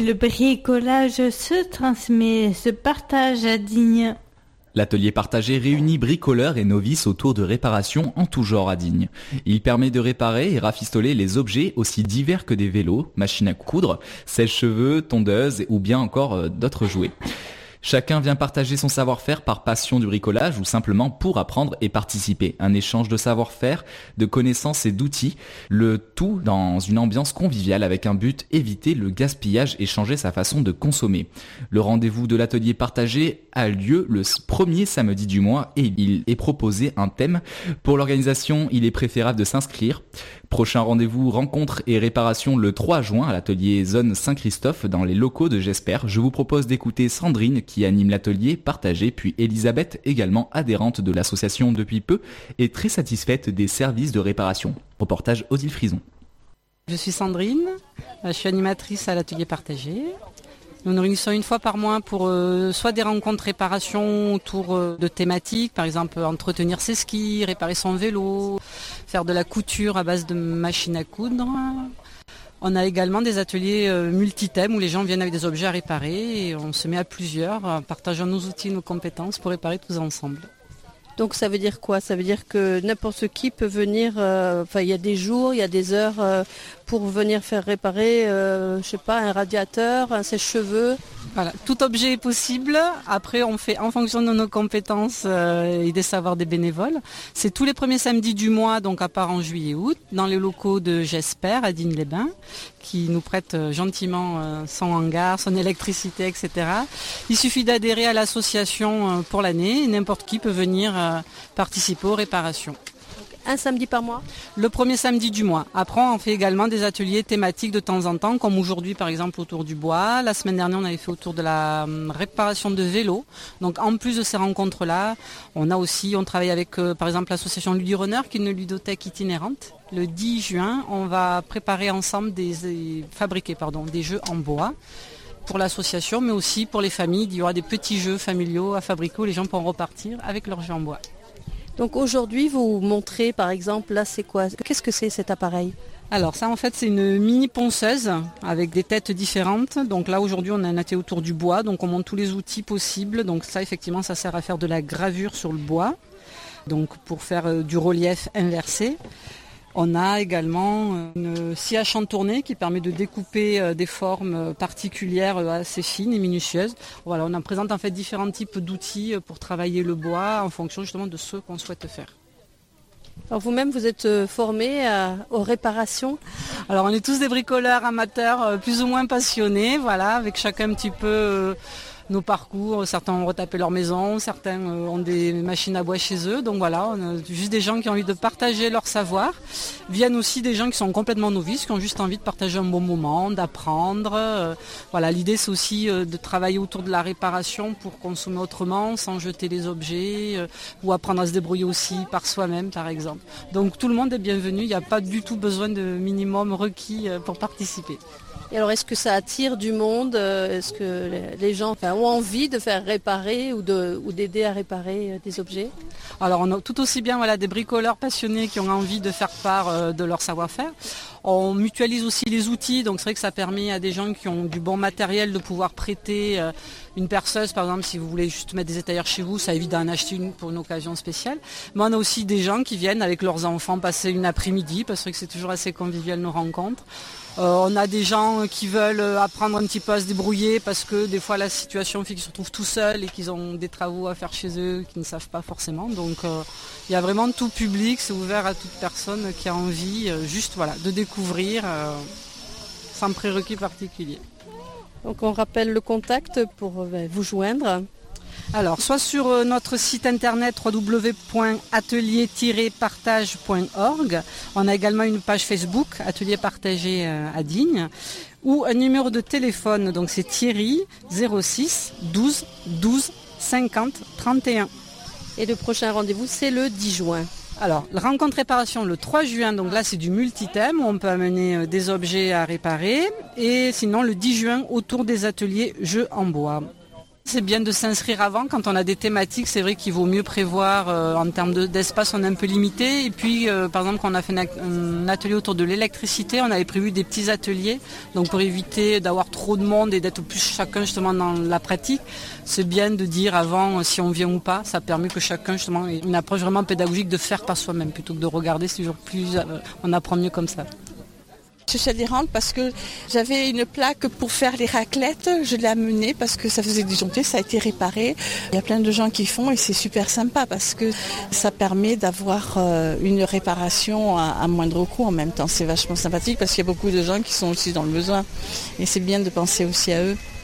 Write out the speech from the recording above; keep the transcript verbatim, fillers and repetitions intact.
le bricolage se transmet, se partage à Digne. L'atelier partagé réunit bricoleurs et novices autour de réparations en tout genre à Digne. Il permet de réparer et rafistoler les objets aussi divers que des vélos, machines à coudre, sèche-cheveux, tondeuses ou bien encore euh, d'autres jouets. Chacun vient partager son savoir-faire par passion du bricolage ou simplement pour apprendre et participer. Un échange de savoir-faire, de connaissances et d'outils, le tout dans une ambiance conviviale avec un but, éviter le gaspillage et changer sa façon de consommer. Le rendez-vous de l'atelier partagé a lieu le premier samedi du mois et il est proposé un thème. Pour l'organisation, il est préférable de s'inscrire. Prochain rendez-vous, rencontre et réparation le trois juin à l'atelier Zone Saint-Christophe dans les locaux de J'espère. Je vous propose d'écouter Sandrine qui anime l'atelier partagé, puis Elisabeth, également adhérente de l'association depuis peu et très satisfaite des services de réparation. Reportage Odile Frison. Je suis Sandrine, je suis animatrice à l'atelier partagé. Nous nous réunissons une fois par mois pour euh, soit des rencontres réparation autour euh, de thématiques, par exemple entretenir ses skis, réparer son vélo, faire de la couture à base de machines à coudre. On a également des ateliers euh, multithèmes où les gens viennent avec des objets à réparer et on se met à plusieurs, euh, partageant nos outils, nos compétences pour réparer tous ensemble. Donc ça veut dire quoi ? Ça veut dire que n'importe qui peut venir, euh, enfin il y a des jours, il y a des heures euh, pour venir faire réparer, euh, je sais pas, un radiateur, un sèche-cheveux. Voilà, tout objet est possible. Après, on fait en fonction de nos compétences euh, et des savoirs des bénévoles. C'est tous les premiers samedis du mois, donc à part en juillet et août, dans les locaux de J'espère à Digne-les-Bains, qui nous prête euh, gentiment euh, son hangar, son électricité, et cetera. Il suffit d'adhérer à l'association euh, pour l'année et n'importe qui peut venir euh, participer aux réparations. Un samedi par mois ? Le premier samedi du mois. Après, on fait également des ateliers thématiques de temps en temps, comme aujourd'hui par exemple autour du bois. La semaine dernière, on avait fait autour de la euh, réparation de vélos. Donc en plus de ces rencontres-là, on a aussi, on travaille avec euh, par exemple l'association Ludorunner, qui est une ludothèque itinérante. Le dix juin, on va préparer ensemble des, des fabriquer pardon, des jeux en bois pour l'association, mais aussi pour les familles. Il y aura des petits jeux familiaux à fabriquer où les gens pourront repartir avec leurs jeux en bois. Donc aujourd'hui, vous montrez par exemple, là c'est quoi ? Qu'est-ce que c'est cet appareil ? Alors ça en fait c'est une mini ponceuse avec des têtes différentes. Donc là aujourd'hui on a un atelier autour du bois, donc on monte tous les outils possibles. Donc ça effectivement ça sert à faire de la gravure sur le bois, donc pour faire euh, du relief inversé. On a également une scie à chantourner qui permet de découper des formes particulières assez fines et minutieuses. Voilà, on en présente en fait différents types d'outils pour travailler le bois en fonction justement de ce qu'on souhaite faire. Alors vous-même, vous êtes formé à, aux réparations ? Alors on est tous des bricoleurs amateurs plus ou moins passionnés, voilà, avec chacun un petit peu euh, nos parcours. Certains ont retapé leur maison, certains euh, ont des machines à bois chez eux. Donc voilà, on a juste des gens qui ont envie de partager leur savoir. Viennent aussi des gens qui sont complètement novices, qui ont juste envie de partager un bon moment, d'apprendre. Euh, voilà, l'idée c'est aussi euh, de travailler autour de la réparation pour consommer autrement, sans jeter les objets, euh, ou apprendre à se débrouiller aussi par soi-même par exemple. Donc tout le monde est bienvenu, il n'y a pas du tout besoin de minimum requis euh, pour participer. Et alors, est-ce que ça attire du monde ? Est-ce que les gens enfin, ont envie de faire réparer ou, de, ou d'aider à réparer des objets ? Alors, on a tout aussi bien voilà, des bricoleurs passionnés qui ont envie de faire part euh, de leur savoir-faire. On mutualise aussi les outils, donc c'est vrai que ça permet à des gens qui ont du bon matériel de pouvoir prêter euh, une perceuse, par exemple, si vous voulez juste mettre des étagères chez vous, ça évite d'en acheter une pour une occasion spéciale. Mais on a aussi des gens qui viennent avec leurs enfants passer une après-midi, parce que c'est toujours assez convivial nos rencontres. Euh, on a des gens qui veulent apprendre un petit peu à se débrouiller parce que des fois la situation fait qu'ils se retrouvent tout seuls et qu'ils ont des travaux à faire chez eux qu'ils ne savent pas forcément. Donc euh, il y a vraiment tout public, c'est ouvert à toute personne qui a envie euh, juste voilà, de découvrir euh, sans prérequis particulier. Donc on rappelle le contact pour euh, vous joindre. Alors, soit sur euh, notre site internet w w w point atelier tiret partage point org, on a également une page Facebook, Atelier Partagé euh, à Digne, ou un numéro de téléphone, donc c'est Thierry zéro six douze douze cinquante trente et un. Et le prochain rendez-vous, c'est le dix juin. Alors, la rencontre réparation le trois juin, donc là c'est du multithème, où on peut amener euh, des objets à réparer, et sinon le dix juin autour des ateliers jeux en bois. C'est bien de s'inscrire avant. Quand on a des thématiques, c'est vrai qu'il vaut mieux prévoir euh, en termes de, d'espace, on est un peu limité. Et puis, euh, par exemple, quand on a fait un atelier autour de l'électricité, on avait prévu des petits ateliers. Donc, pour éviter d'avoir trop de monde et d'être plus chacun justement dans la pratique, c'est bien de dire avant si on vient ou pas. Ça permet que chacun justement ait une approche vraiment pédagogique de faire par soi-même plutôt que de regarder. C'est toujours plus, euh, on apprend mieux comme ça. Je suis adhérente parce que j'avais une plaque pour faire les raclettes, je l'ai amenée parce que ça faisait disjoncter, ça a été réparé. Il y a plein de gens qui font et c'est super sympa parce que ça permet d'avoir une réparation à moindre coût en même temps. C'est vachement sympathique parce qu'il y a beaucoup de gens qui sont aussi dans le besoin et c'est bien de penser aussi à eux.